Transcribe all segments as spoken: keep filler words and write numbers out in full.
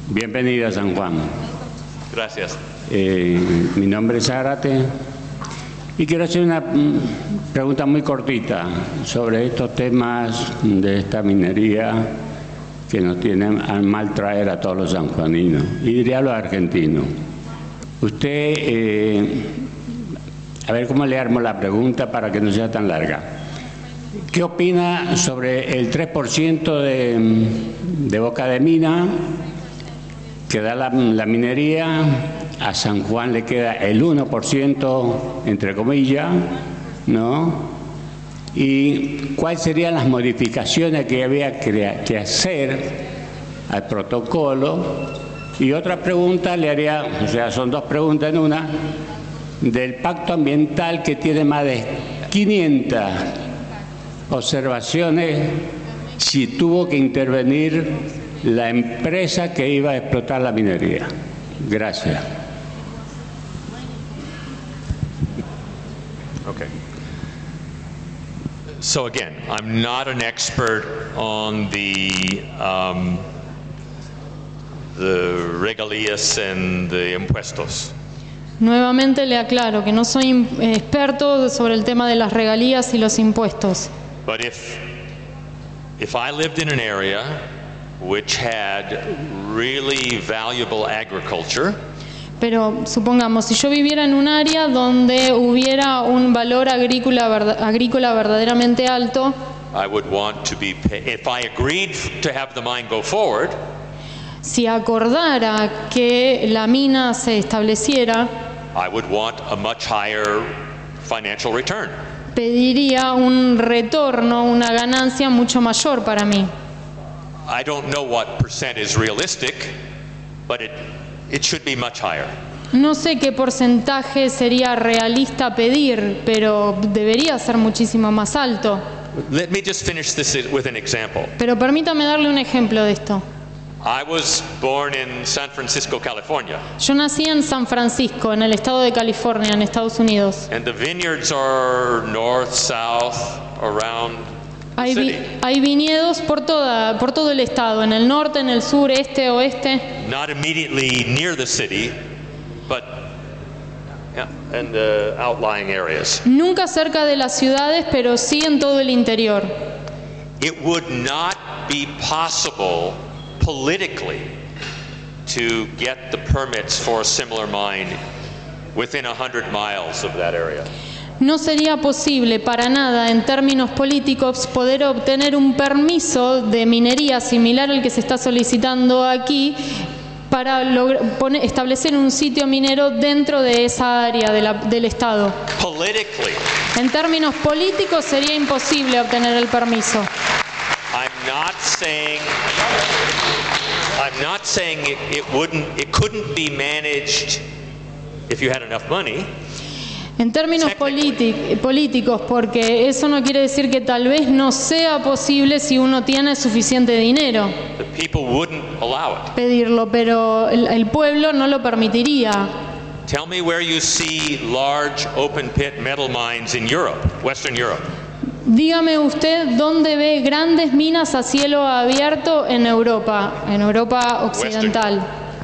Bienvenido a San Juan. Gracias. Eh, mi nombre es Zárate y quiero hacer una pregunta muy cortita sobre estos temas de esta minería que nos tienen a mal traer a todos los sanjuaninos y diría a los argentinos. Usted, eh, a ver cómo le armo la pregunta para que no sea tan larga. ¿Qué opina sobre el tres por ciento de, de boca de mina que da la, la minería? A San Juan le queda el uno por ciento, entre comillas, ¿no? ¿Y cuáles serían las modificaciones que había que, que hacer al protocolo? Y otra pregunta le haría, o sea, son dos preguntas en una, del pacto ambiental que tiene más de quinientas observaciones, si tuvo que intervenir la empresa que iba a explotar la minería. Gracias. Okay. So again, I'm not an expert on the um, the regalías and the impuestos. Nuevamente le aclaro que no soy experto sobre el tema de las regalías y los impuestos. But if if I lived in an area which had really valuable agriculture, pero supongamos, si yo viviera en un área donde hubiera un valor agrícola, agrícola verdaderamente alto, I would want to be pay, if I agreed to have the mine go forward, si acordara que la mina se estableciera, I would want a much higher financial return. Pediría un retorno, una ganancia mucho mayor para mí. I don't know what percent is realistic, but it it should be much higher. No sé qué porcentaje sería realista pedir, pero debería ser muchísimo más alto. Let me just finish this with an example. Pero permítame darle un ejemplo de esto. I was born in San Francisco, California. Yo nací en San Francisco, en el estado de California, en Estados Unidos. And the vineyards are north, south, around the Hay, vi, city. hay viñedos por toda, por todo el estado, en el norte, en el sur, este, oeste. Not immediately near the city, but yeah, in the outlying areas. Nunca cerca de las ciudades, pero sí en todo el interior. It would not be possible politically to get the permits for a similar mine within a hundred miles of that area. No sería posible para nada en términos políticos poder obtener un permiso de minería similar al que se está solicitando aquí para lograr, poner, establecer un sitio minero dentro de esa área de la, del estado. Politically, En términos políticos sería imposible obtener el permiso. I'm not saying I'm not saying it, it wouldn't it couldn't be managed if you had enough money. En términos polític- políticos, porque eso no quiere decir que tal vez no sea posible si uno tiene suficiente dinero The people wouldn't allow it. pedirlo, pero el, el pueblo no lo permitiría. Tell me where you see large open pit metal mines in Europe, Western Europe. Dígame usted dónde ve grandes minas a cielo abierto en Europa, en Europa occidental.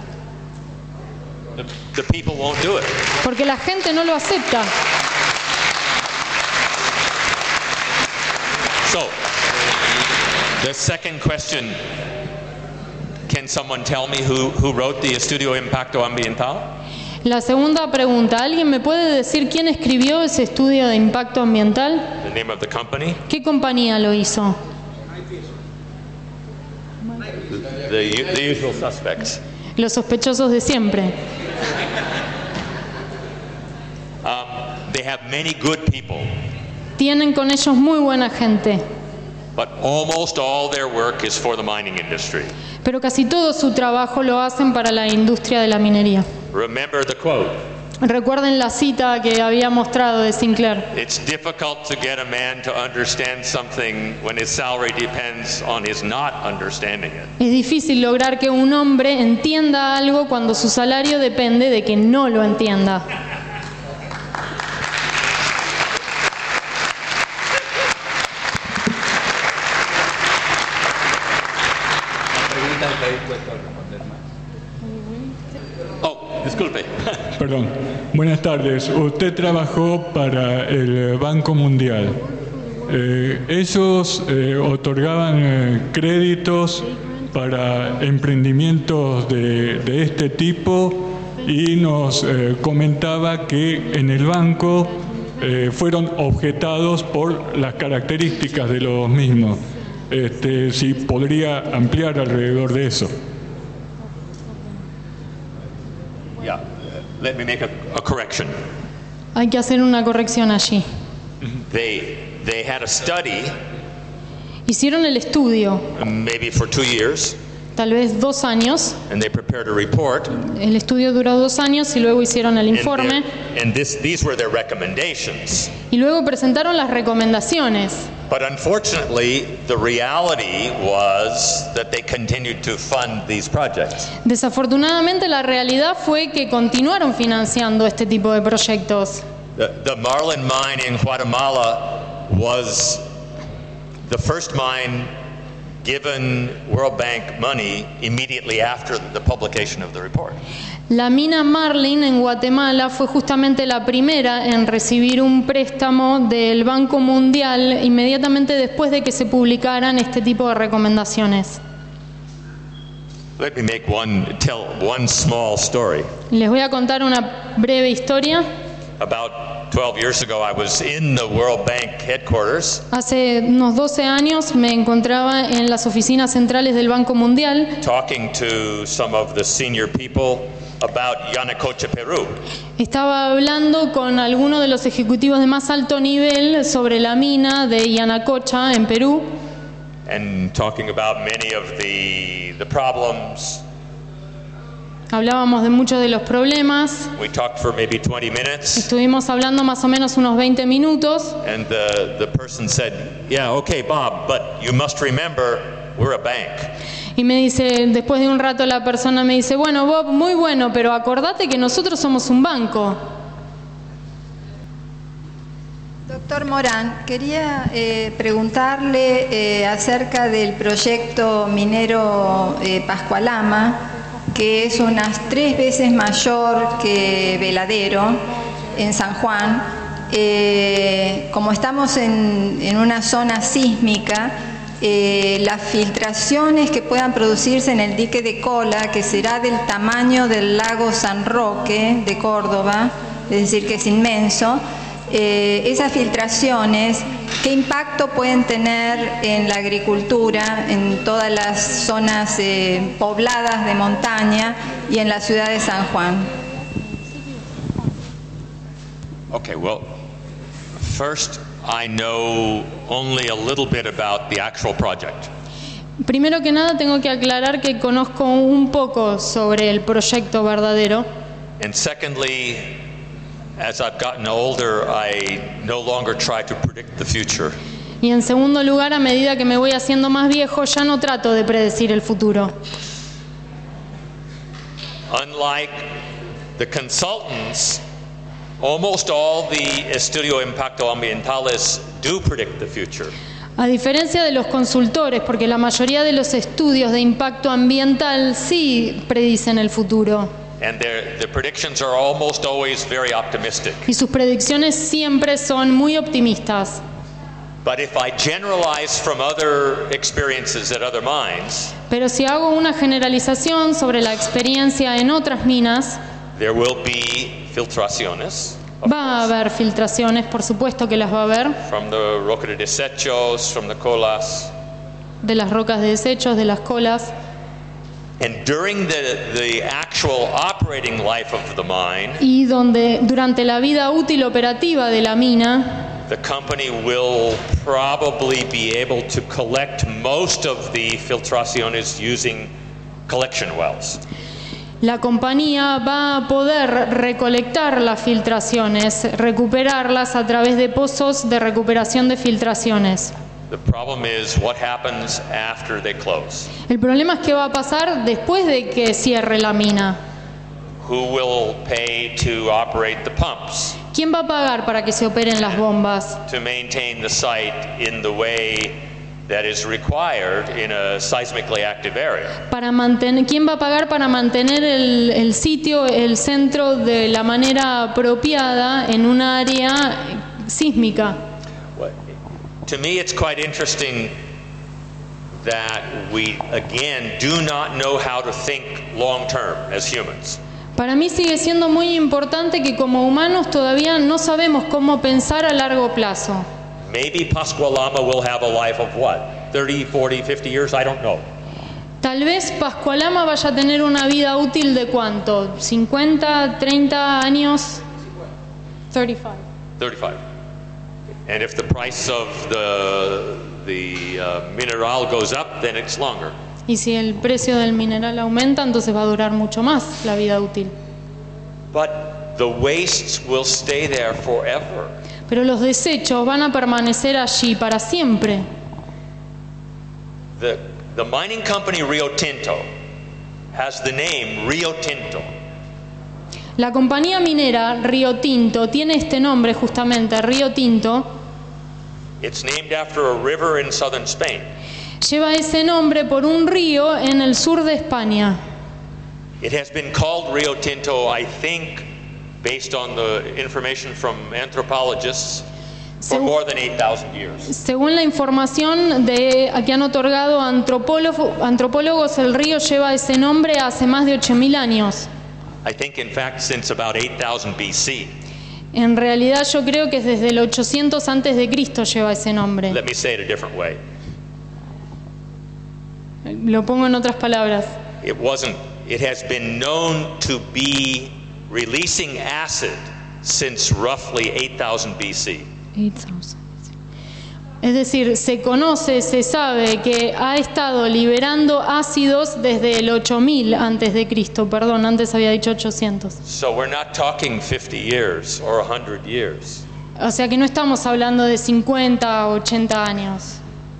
The, the people won't do it. Porque la gente no lo acepta. So, the second question, can someone tell me who, who wrote the Estudio Impacto Ambiental? La segunda pregunta, ¿alguien me puede decir quién escribió ese estudio de impacto ambiental? The name of the company? ¿Qué compañía lo hizo? The, the usual suspects. Los sospechosos de siempre. Um, they have many good people, Tienen con ellos muy buena gente, but almost all their work is for the mining industry. pero casi todo su trabajo lo hacen para la industria de la minería. Remember the quote. Recuerden la cita que había mostrado de Sinclair. It's difficult to get a man to understand something when his salary depends on his not understanding it. Es difícil lograr que un hombre entienda algo cuando su salario depende de que no lo entienda. Oh, disculpe. Perdón. Buenas tardes. Usted trabajó para el Banco Mundial. Eh, ellos eh, otorgaban eh, créditos para emprendimientos de, de este tipo y nos eh, comentaba que en el banco eh, fueron objetados por las características de los mismos. Este, si podría ampliar alrededor de eso. Yeah, let me make a, a correction. Hay que hacer una corrección allí. They they had a study, Hicieron el estudio, maybe for two years, tal vez dos años. and they prepared a report. El estudio duró dos años y luego hicieron el And, informe their- and this these were their recommendations. y luego presentaron las recomendaciones. But unfortunately, the reality was that they continued to fund these projects. Desafortunadamente la realidad fue que continuaron financiando este tipo de proyectos. The, the Marlin mine in Guatemala was the first mine given World Bank money immediately after the publication of the report. La mina Marlin en Guatemala fue justamente la primera en recibir un préstamo del Banco Mundial inmediatamente después de que se publicaran este tipo de recomendaciones. Let me make one tell one small story. Les voy a contar una breve historia. About twelve years ago, I was in the World Bank headquarters Hace unos doce años me encontraba en las oficinas centrales del Banco Mundial talking to some of the senior people about Yanacocha, Peru. Estaba hablando con algunos de los ejecutivos de más alto nivel sobre la mina de Yanacocha en Perú And talking about many of the the problems. Hablábamos de muchos de los problemas. We talked for maybe twenty minutes, Estuvimos hablando más o menos unos veinte minutos and the the person said, "Yeah, okay, Bob, but you must remember we're a bank." y me dice, después de un rato la persona me dice, bueno Bob, muy bueno, pero acordate que nosotros somos un banco. Doctor Morán, quería eh, preguntarle eh, acerca del proyecto minero eh, Pascualama, que es unas tres veces mayor que Veladero en San Juan. Eh, como estamos en, en una zona sísmica, eh, las filtraciones que puedan producirse en el dique de Cola, que será del tamaño del lago San Roque de Córdoba, es decir, que es inmenso, eh, esas filtraciones, ¿qué impacto pueden tener en la agricultura, en todas las zonas eh, pobladas de montaña y en la ciudad de San Juan? Okay, well, first, I know only a little bit about the actual project. Primero que nada tengo que aclarar que conozco un poco sobre el proyecto verdadero. And secondly, as I've gotten older, I no longer try to predict the future. Y en segundo lugar, a medida que me voy haciendo más viejo, ya no trato de predecir el futuro. Unlike the consultants, almost all the estudio impacto ambientales do predict the future. A diferencia de los consultores, porque la mayoría de los estudios de impacto ambiental sí predicen el futuro. And their, the predictions are almost always very optimistic. Y sus predicciones siempre son muy optimistas. But if I generalize from other experiences at other mines, Pero si hago una generalización sobre la experiencia en otras minas, there will be filtraciones. of va a haber filtraciones, por supuesto que las va a haber, From the roca de desechos, from the colas. de las rocas de desechos, de las colas. And during the, the actual operating life of the mine, Y donde durante la vida útil operativa de la mina, the company will probably be able to collect most of the filtraciones using collection wells. la compañía va a poder recolectar las filtraciones, recuperarlas a través de pozos de recuperación de filtraciones. The problem is what happens after they close. El problema es qué va a pasar después de que cierre la mina. Who will pay to operate the pumps, ¿Quién va a pagar para que se operen las bombas? to maintain the site in the way that is required in a seismically active area. Para mantener, ¿quién va a pagar para mantener el, el sitio, el centro de la manera apropiada en un área sísmica? Well, to me, it's quite interesting that we, again, do not know how to think long term as humans. Para mí sigue siendo muy importante que como humanos todavía no sabemos cómo pensar a largo plazo. Maybe Pascualama will have a life of what? thirty, forty, fifty years? I don't know. Tal vez Pascualama vaya a tener una vida útil de ¿cuánto? ¿cincuenta, treinta años? treinta y cinco. thirty-five. And if the price of the, the uh, mineral goes up, then it's longer. Y si el precio del mineral aumenta, entonces va a durar mucho más la vida útil. But the wastes will stay there forever. Pero los desechos van a permanecer allí para siempre. The, the mining company Rio Tinto has the name Rio Tinto. La compañía minera Rio Tinto tiene este nombre justamente, Rio Tinto. It's named after a river in southern Spain. Lleva ese nombre por un río en el sur de España. It has been called Rio Tinto, I think, based on the information from anthropologists, for Según- more than eight thousand years. Según la información de, que han otorgado antropólogo- antropólogos, el río lleva ese nombre hace más de ocho mil años. I think, in fact, since about eight thousand B C. En realidad yo creo que desde el ochocientos antes de Cristo lleva ese nombre. Let me say it a different way. Lo pongo en otras palabras. It wasn't, it has been known to be releasing acid since roughly eight thousand B C. Es decir, se conoce, se sabe que ha estado liberando ácidos desde el ocho mil antes de Cristo. Perdón, antes había dicho ochocientos. So we're not talking fifty years or one hundred years. O sea que no estamos hablando de cincuenta o ochenta años.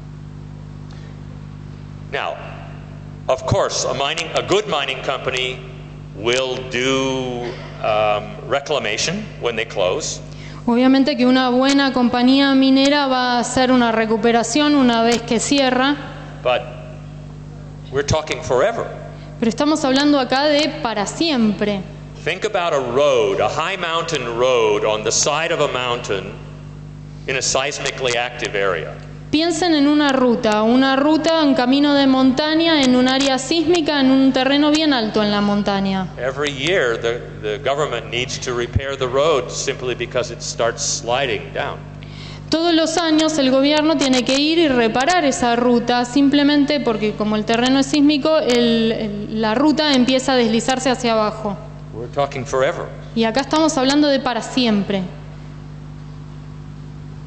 Now, of course, a mining, a good mining company will do um, reclamation when they close. Obviamente que una buena compañía minera va a hacer una recuperación una vez que cierra, But we're talking forever. pero estamos hablando acá de para siempre. Think about a road, a high mountain road on the side of a mountain in a seismically active area. Piensen en una ruta, una ruta, un camino de montaña en un área sísmica, en un terreno bien alto en la montaña. Every year, the, the government needs to repair the road simply because it starts sliding down. Todos los años el gobierno tiene que ir y reparar esa ruta simplemente porque como el terreno es sísmico, el- el- la ruta empieza a deslizarse hacia abajo. We're talking forever. Y acá estamos hablando de para siempre.